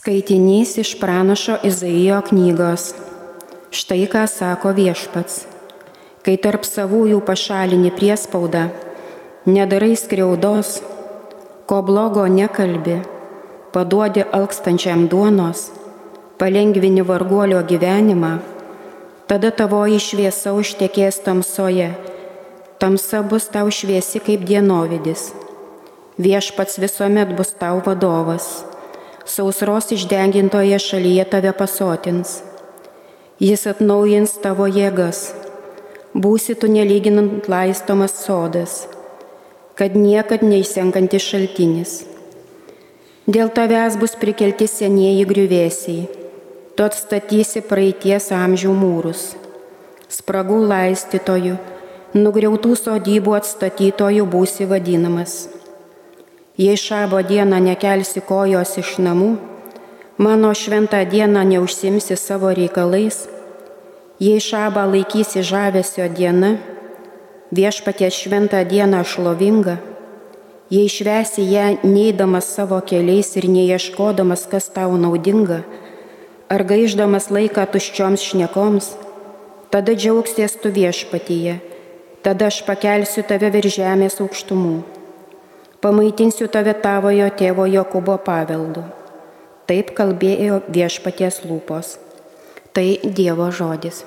Skaitinys iš pranašo Izaijo knygos. Štai ką sako Viešpats. Kai tarp savųjų pašalini priespaudą, nedarai skriaudos, ko blogo nekalbi, paduodi alkstančiam duonos, palengvini varguolio gyvenimą, tada tavoji šviesa užtekės tamsoje, tamsa bus tau šviesi kaip dienovidis. Viešpats visuomet bus tau vadovas. Sausros išdegintoje šalyje tave pasotins. Jis atnaujins tavo jėgas. Būsi tu nelyginant laistomas sodas, kad niekad neišsenkantis šaltinis. Dėl tavęs bus prikelti senieji griuvėsiai. Tu atstatysi praeities amžių mūrus. Spragų laistytojų, nugriautų sodybų atstatytojų būsi vadinamas. Jei šabo dieną nekelsi kojos iš namų, mano šventą dieną neužsimsi savo reikalais, jei šabą laikysi žavesio diena, Viešpaties šventą dieną šlovingą, jei švęsi ją neidamas savo keliais ir neieškodamas, kas tau naudinga, ar gaišdamas laiką tuščioms šnekoms, tada džiaugsies tu Viešpatyje, tada aš pakelsiu tave virš žemės aukštumų. Pamaitinsiu tave tavojo tėvo Jokūbo paveldu. Taip kalbėjo Viešpaties lūpos. Tai Dievo žodis.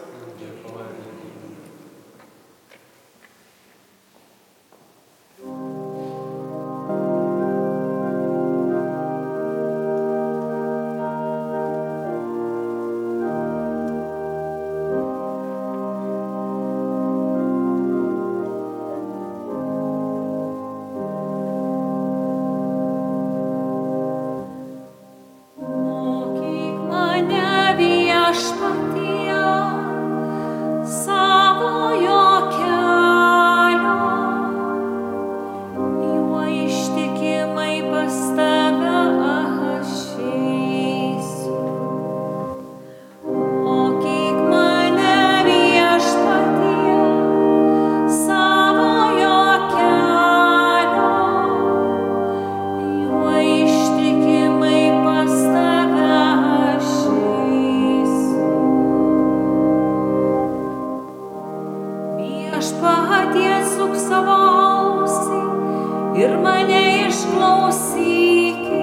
Ir mane išklausyki,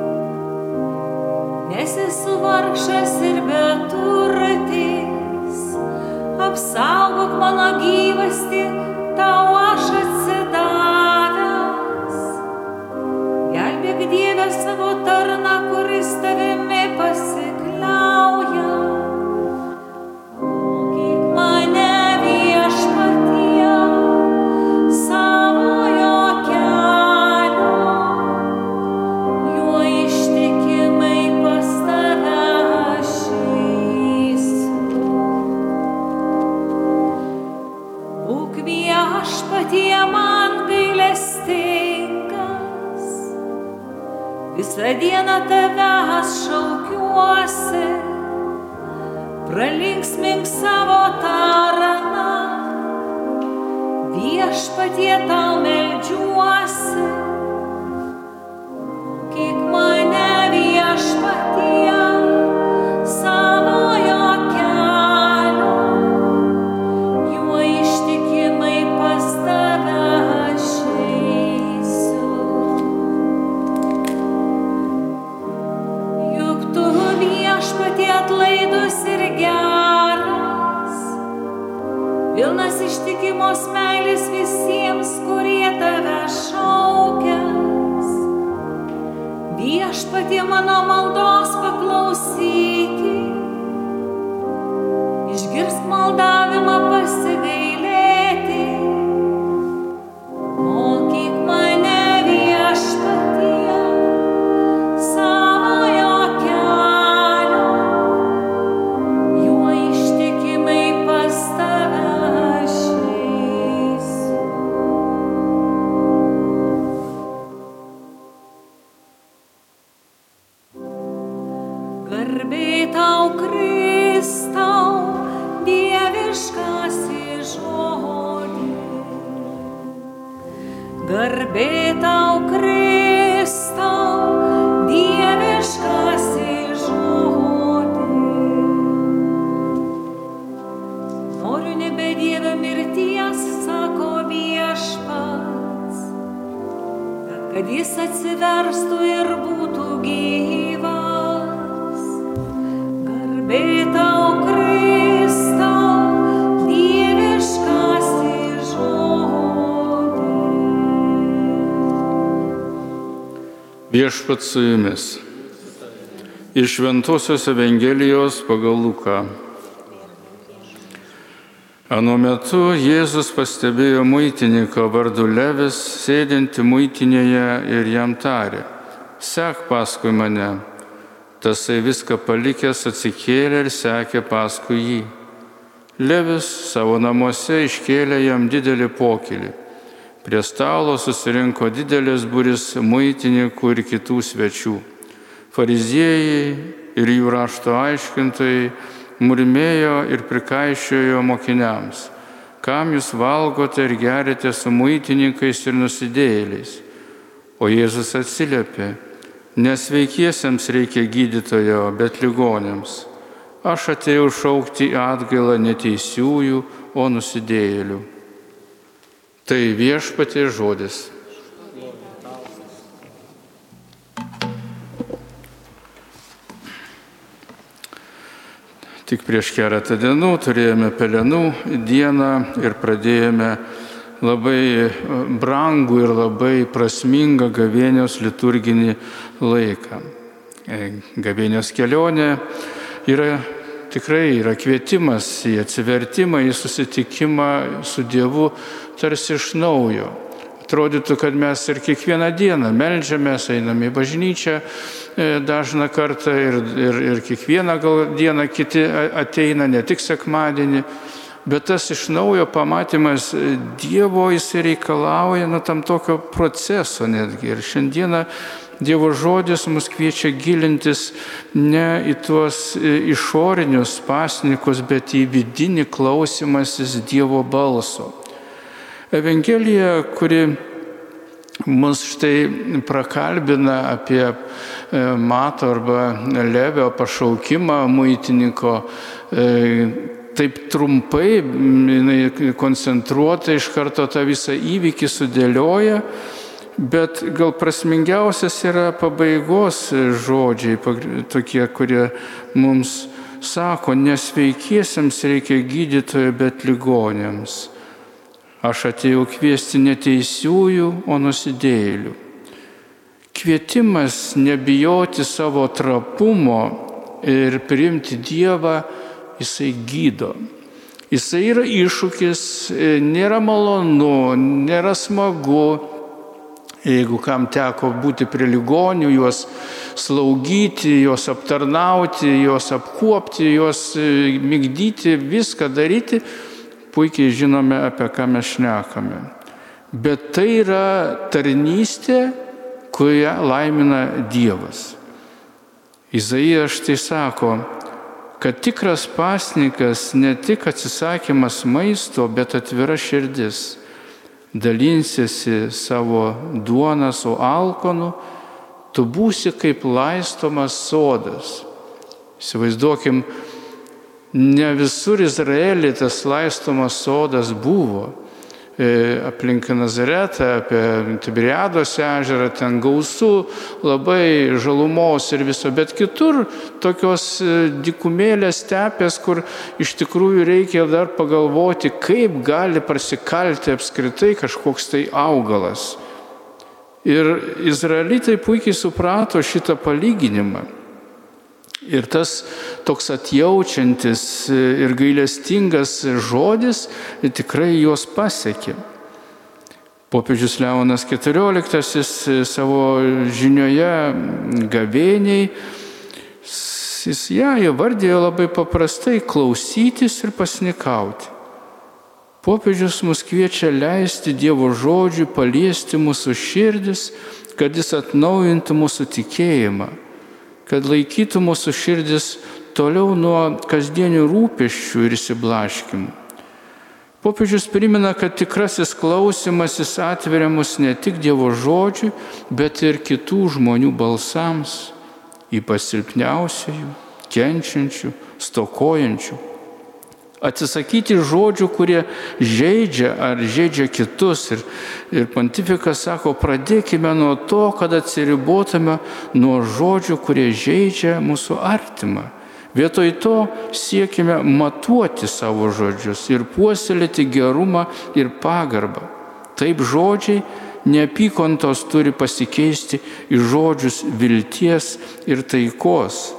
nes esu vargšas ir beturtis. Apsaugok mano gyvastį, tau aš atsidavęs. Gelbėk Dieve savo tarną, kuris tavimi pasikliauja. Mokyk mane Viešpatie, savojo man gailestingas, visą dieną tavęs šaukiuosi, pralinksmink savo tarną, Viešpatie tau meldžiuosi. Mokyk mane Viešpatie, savojo kelio, juo ištikimai pas tave aš eisiu. Juk tu Viešpatie atlaidus ir geras, pilnas ištikimos meilės visiems, kurie tave šaukias. Viešpatie mano maldos paklausyki, išgirsk maldavimą pasigailėti. Mokyk mane Viešpatie, savojo kelio, juo ištikimai pas tave aš eisiu. Garbė tau Kristau, dieviškasis žodį. Garbė tau Kristau, dieviškasis Viešpats su jumis. Iš Šventosios Evangelijos pagal Luką. Anu metu Jėzus pastebėjo muitininką vardu Levis, sėdinti muitinėje ir jam tarė: sek paskui mane. Tasai viską palikęs atsikėlė ir sekė paskui jį. Levis savo namuose iškėlė jam didelį pokylį. Prie stalo susirinko didelis būris muitininkų ir kitų svečių. Fariziejai ir jų rašto aiškintojai murmėjo ir prikaišiojo mokiniams: kam jūs valgote ir geriate su muitininkais ir nusidėjėliais? O Jėzus atsiliepė: nesveikiesiems reikia gydytojo, bet ligoniams. Aš atėjau šaukti į atgailą ne teisiųjų, o nusidėjėlių. Tai Viešpaties žodis. Tik prieš keletą dienų turėjome Pelenų dieną ir pradėjome labai brangų ir labai prasmingą gavėnios liturginį laiką. Gavėnios kelionė tikrai yra kvietimas į atsivertimą, į susitikimą su Dievu tarsi iš naujo. Atrodytų, kad mes ir kiekvieną dieną meldžiamės, einame į bažnyčią dažną kartą ir kiekvieną dieną kiti ateina, ne tik sekmadienį, bet tas iš naujo pamatymas Dievo jisai reikalauja tam tokio proceso netgi. Ir šiandieną Dievo žodis mus kviečia gilintis ne į tuos išorinius pasnikus, bet į vidinį klausymasis Dievo balso. Evangelija, kuri mus štai prakalbina apie Mato arba Levio pašaukimą muitininko, taip trumpai, koncentruotai iš karto tą visą įvykį sudėlioja. Bet gal prasmingiausias yra pabaigos žodžiai, tokie, kurie mums sako: nesveikiesiems reikia gydytojo, bet ligoniams. Aš atėjau kviesti ne teisiųjų, o nusidėjėlių. Kvietimas nebijoti savo trapumo ir priimti Dievą, jisai gydo. Jisai yra iššūkis, nėra malonu, nėra smagu. Jeigu kam teko būti prie ligonių, juos slaugyti, juos aptarnauti, juos apkuopti, juos migdyti, viską daryti, puikiai žinome, apie ką mes šnekame. Bet tai yra tarnystė, kurią laimina Dievas. Izaijas štai sako, kad tikras pasnikas ne tik atsisakymas maisto, bet atvira širdis. Dalinsiesi savo duoną su alkonu, tu būsi kaip laistomas sodas. Įsivaizduokim, ne visur Izraelyje tas laistomas sodas buvo. Aplink Nazaretą, apie Tiberiados ežerą, ten gausu labai žalumos ir viso, bet kitur tokios dykumėlės, stepės, kur iš tikrųjų reikia dar pagalvoti, kaip gali prasikalti apskritai kažkoks tai augalas. Ir izraelitai puikiai suprato šitą palyginimą. Ir tas toks atjaučiantis ir gailestingas žodis tikrai juos pasiekė. Popiežius Leonas XIV savo žinioje gavėniai, jis ją įvardėjo labai paprastai: klausytis ir pasnikauti. Popiežius mus kviečia leisti Dievo žodžiui paliesti mūsų širdis, kad jis atnaujintų mūsų tikėjimą, kad laikytų mūsų širdis toliau nuo kasdienių rūpesčių ir įsiblaškimų. Popiežius primena, kad tikrasis klausymasis atveria mus ne tik Dievo žodžiui, bet ir kitų žmonių balsams, ypač silpniausiųjų, kenčiančių, stokojančių. Atsisakyti žodžių, kurie žeidžia ar žeidžia kitus. Ir pontifikas sako, pradėkime nuo to, kad atsiribotume nuo žodžių, kurie žeidžia mūsų artimą. Vietoj to siekime matuoti savo žodžius ir puoselėti gerumą ir pagarbą. Taip žodžiai neapykantos turi pasikeisti į žodžius vilties ir taikos.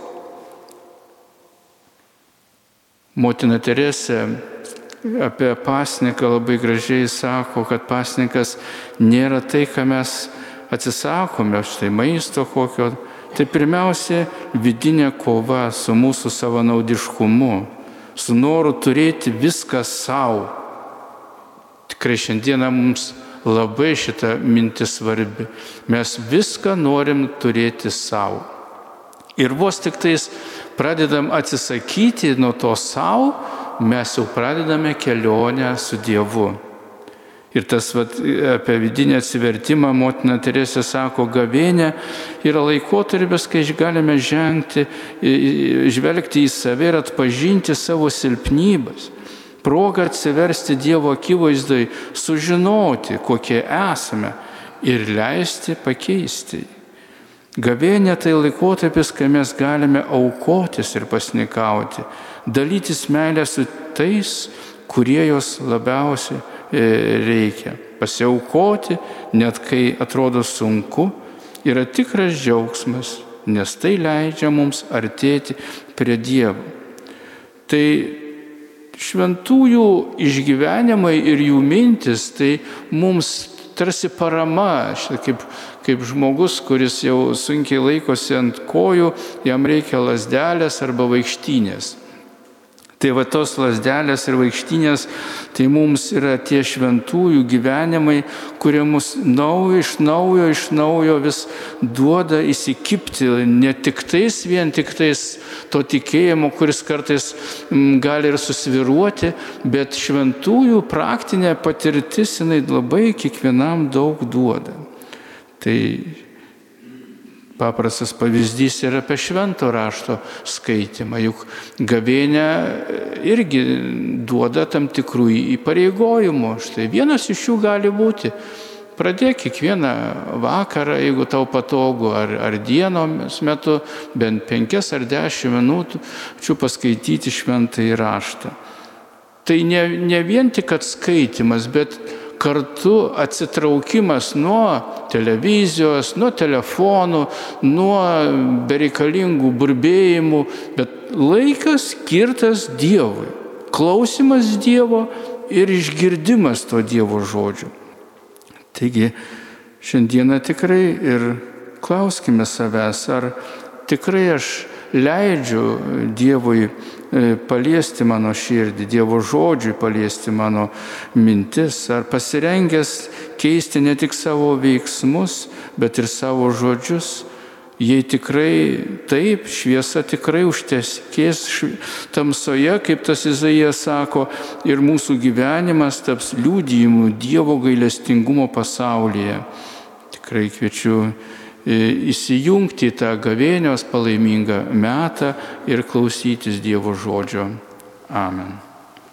Motina Teresė apie pasninką labai gražiai sako, kad pasninkas nėra tai, ką mes atsisakome, štai maisto kokio. Tai pirmiausia vidinė kova su mūsų savanaudiškumu, su noru turėti viską savo. Tikrai šiandieną mums labai šita mintis svarbi. Mes viską norim turėti savo. Ir vos tik tais pradedam atsisakyti nuo to savo, mes jau pradedame kelionę su Dievu. Ir tas apie vidinį atsivertimą motina Teresė sako, gavėnia yra laikotarpis, kai galime žvelgti į save ir atpažinti savo silpnybes. Proga atsiversti Dievo akivaizdai, sužinoti, kokie esame ir leisti pakeisti. Gavėnia tai laikotarpis, kai mes galime aukotis ir pasnikauti, dalytis meilę su tais, kurie jos labiausiai reikia. Pasiaukoti, net kai atrodo sunku, yra tikras džiaugsmas, nes tai leidžia mums artėti prie Dievo. Tai šventųjų išgyvenimai ir jų mintis, tai mums tarsi parama, kaip žmogus, kuris jau sunkiai laikosi ant kojų, jam reikia lazdelės arba vaikštynės. Tai va tos lazdelės ir vaikštynės, tai mums yra tie šventųjų gyvenimai, kurie mus iš naujo vis duoda įsikibti, ne tik tais, vien tik tais to tikėjimo, kuris kartais gali ir susviruoti, bet šventųjų praktinė patirtis, jinai labai kiekvienam daug duoda. Tai paprastas pavyzdys yra apie švento rašto skaitimą, juk gavėnia irgi duoda tam tikrų įpareigojimų. Štai vienas iš jų gali būti, pradėk kiekvieną vakarą, jeigu tau patogu, ar dienos metu, bent 5 ar 10 minučių paskaityti šventąjį raštą. Tai ne vien tik atskaitimas, bet kartu atsitraukimas nuo televizijos, nuo telefonų, nuo bereikalingų burbėjimų, bet laikas skirtas Dievui, klausimas Dievo ir išgirdimas to Dievo žodžių. Taigi šiandieną tikrai ir klauskime savęs, ar tikrai aš leidžiu Dievui paliesti mano širdį, Dievo žodžiui paliesti mano mintis, ar pasirengęs keisti ne tik savo veiksmus, bet ir savo žodžius. Jei tikrai taip, šviesa tikrai užteskės tamsoje, kaip tas Izaijas sako, ir mūsų gyvenimas taps liudijimu Dievo gailestingumo pasaulyje. Tikrai kviečiu įsijungti į tą gavėnios palaimingą metą ir klausytis Dievo žodžio. Amen.